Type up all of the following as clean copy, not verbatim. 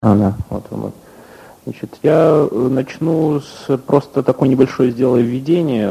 Да, вот. Значит, я начну с просто такой небольшой сделаю введение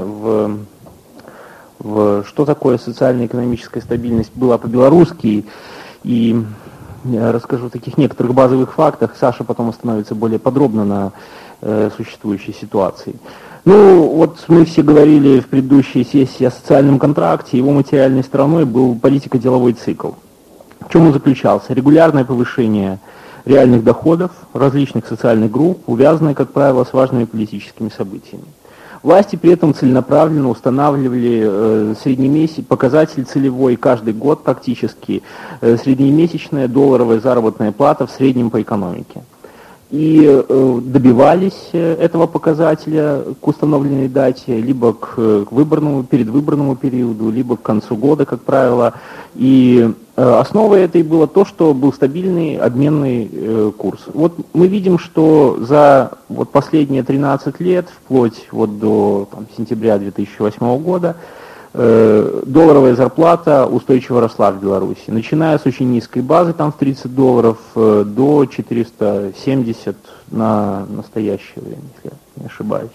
в что такое социально-экономическая стабильность была по-белорусски, и я расскажу о таких некоторых базовых фактах. Саша потом остановится более подробно на существующей ситуации. Ну, вот мы все говорили в предыдущей сессии о социальном контракте, его материальной стороной был политико-деловой цикл. В чем он заключался? Регулярное повышение реальных доходов различных социальных групп, увязанные, как правило, с важными политическими событиями. Власти при этом целенаправленно устанавливали показатель целевой каждый год практически, среднемесячная долларовая заработная плата в среднем по экономике. И добивались этого показателя к установленной дате, либо к предвыборному периоду, либо к концу года, как правило. И основой этой было то, что был стабильный обменный курс. Вот мы видим, что за последние 13 лет, вплоть до сентября 2008 года, долларовая зарплата устойчиво росла в Беларуси, начиная с очень низкой базы, там в $30, до 470 на настоящее время, если я не ошибаюсь.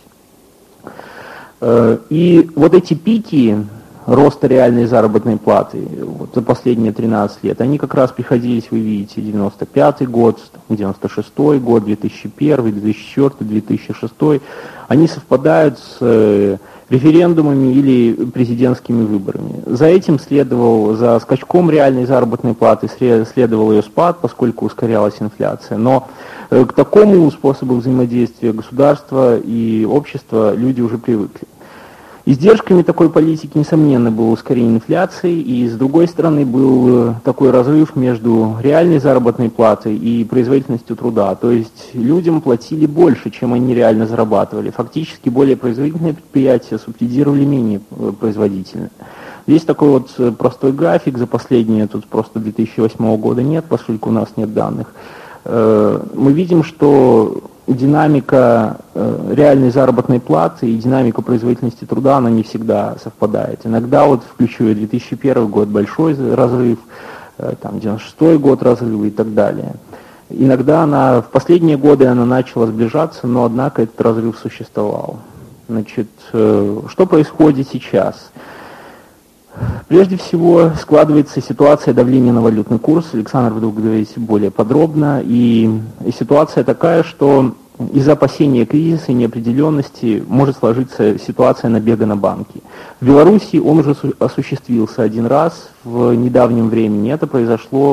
И вот эти пики роста реальной заработной платы за последние 13 лет, они как раз приходились, вы видите, 95 год, 96 год, 2001, 2004, 2006, они совпадают с референдумами или президентскими выборами. За скачком реальной заработной платы следовал ее спад, поскольку ускорялась инфляция. Но к такому способу взаимодействия государства и общества люди уже привыкли. Издержками такой политики, несомненно, было ускорение инфляции, и с другой стороны был такой разрыв между реальной заработной платой и производительностью труда. То есть людям платили больше, чем они реально зарабатывали. Фактически более производительные предприятия субсидировали менее производительные. Есть такой простой график, за последние, тут просто 2008 года нет, поскольку у нас нет данных. Мы видим, что динамика реальной заработной платы и динамика производительности труда, она не всегда совпадает. Иногда, включая 2001 год, большой разрыв, 96 год разрыва и так далее. Иногда в последние годы она начала сближаться, но, однако, этот разрыв существовал. Значит, что происходит сейчас? Прежде всего, складывается ситуация давления на валютный курс. Александр будет говорить более подробно. И ситуация такая, что из-за опасения кризиса и неопределенности может сложиться ситуация набега на банки. В Беларуси он уже осуществился один раз в недавнем времени. Это произошло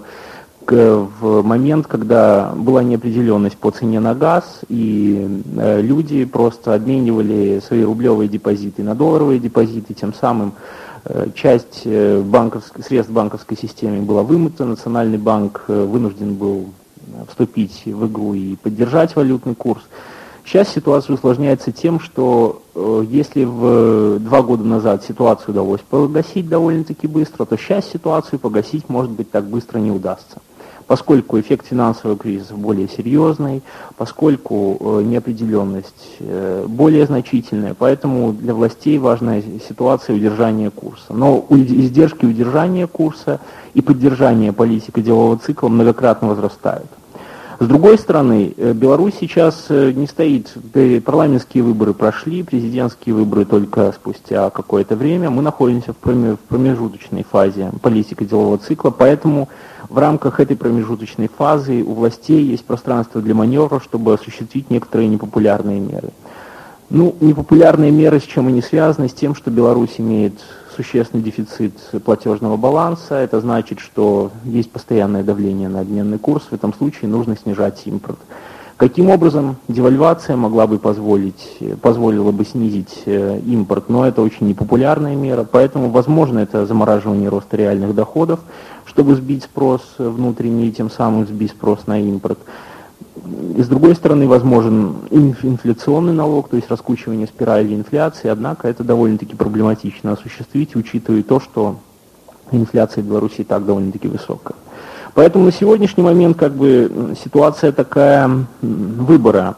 в момент, когда была неопределенность по цене на газ, и люди просто обменивали свои рублевые депозиты на долларовые депозиты, тем самым часть средств банковской системы была вымыта, Национальный банк вынужден был вступить в игру и поддержать валютный курс. Сейчас ситуация усложняется тем, что если 2 года назад ситуацию удалось погасить довольно-таки быстро, то сейчас ситуацию погасить, может быть, так быстро не удастся. Поскольку эффект финансового кризиса более серьезный, поскольку неопределенность более значительная, поэтому для властей важная ситуация удержания курса. Но издержки удержания курса и поддержания политико-делового цикла многократно возрастают. С другой стороны, Беларусь сейчас не стоит, парламентские выборы прошли, президентские выборы только спустя какое-то время, мы находимся в промежуточной фазе политико-делового цикла, поэтому в рамках этой промежуточной фазы у властей есть пространство для маневра, чтобы осуществить некоторые непопулярные меры. Непопулярные меры с чем они связаны? С тем, что Беларусь имеет существенный дефицит платежного баланса. Это значит, что есть постоянное давление на обменный курс. В этом случае нужно снижать импорт. Каким образом девальвация позволила бы снизить импорт? Но это очень непопулярная мера, поэтому возможно это замораживание роста реальных доходов, чтобы сбить спрос внутренний и тем самым сбить спрос на импорт. И с другой стороны, возможен инфляционный налог, то есть раскручивание спирали инфляции, однако это довольно-таки проблематично осуществить, учитывая то, что инфляция в Беларуси и так довольно-таки высокая. Поэтому на сегодняшний момент ситуация такая выбора.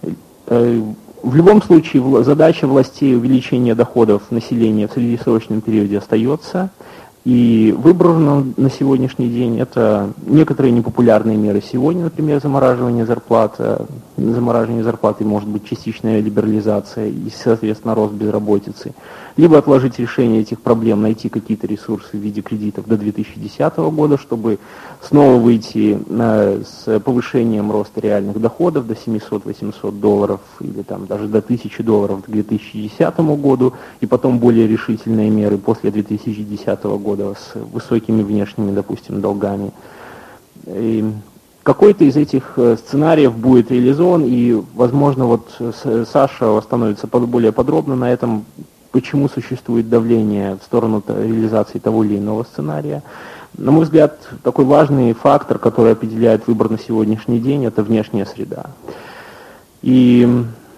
В любом случае задача властей увеличения доходов населения в среднесрочном периоде остается. И выбрано на сегодняшний день это некоторые непопулярные меры сегодня, например, замораживание зарплаты. Замораживание зарплаты может быть частичная либерализация и, соответственно, рост безработицы. Либо отложить решение этих проблем, найти какие-то ресурсы в виде кредитов до 2010 года, чтобы снова выйти с повышением роста реальных доходов до 700-800 долларов или там, даже до 1000 долларов к 2010 году, и потом более решительные меры после 2010 года с высокими внешними, допустим, долгами. И какой-то из этих сценариев будет реализован, и, возможно, вот Саша остановится более подробно на этом, почему существует давление в сторону реализации того или иного сценария. На мой взгляд, такой важный фактор, который определяет выбор на сегодняшний день, это внешняя среда. И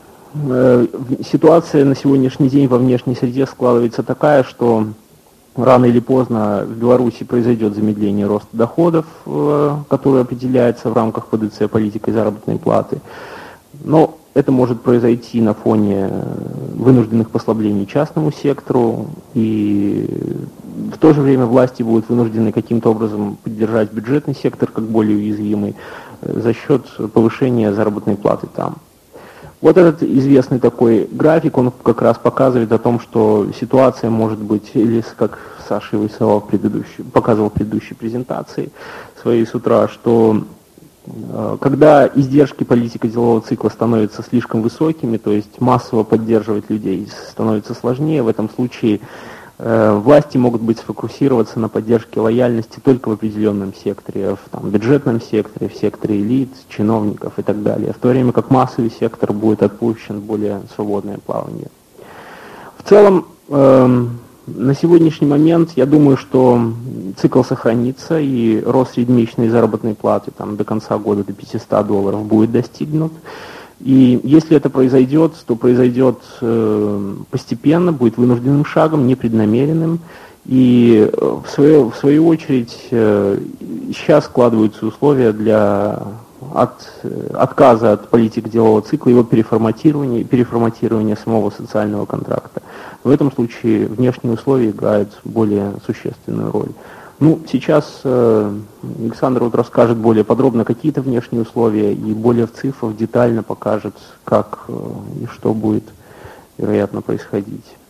ситуация на сегодняшний день во внешней среде складывается такая, что рано или поздно в Беларуси произойдет замедление роста доходов, которое определяется в рамках ПДЦ политикой заработной платы. Но это может произойти на фоне вынужденных послаблений частному сектору, и в то же время власти будут вынуждены каким-то образом поддержать бюджетный сектор как более уязвимый за счет повышения заработной платы там. Вот этот известный такой график, он как раз показывает о том, что ситуация может быть, или как Саша его рисовал показывал в предыдущей презентации своей с утра, что когда издержки политико-делового цикла становятся слишком высокими, то есть массово поддерживать людей становится сложнее, в этом случае власти могут быть сфокусироваться на поддержке лояльности только в определенном секторе, в бюджетном секторе, в секторе элит, чиновников и так далее, в то время как массовый сектор будет отпущен в более свободное плавание. В целом, на сегодняшний момент я думаю, что цикл сохранится, и рост среднемесячной заработной платы до конца года до 500 долларов будет достигнут. И если это произойдет, то произойдет постепенно, будет вынужденным шагом, непреднамеренным. И в свою очередь сейчас складываются условия для отказа от политики делового цикла, его переформатирования самого социального контракта. В этом случае внешние условия играют более существенную роль. Сейчас Александр расскажет более подробно какие-то внешние условия и более в цифрах детально покажет, как и что будет, вероятно, происходить.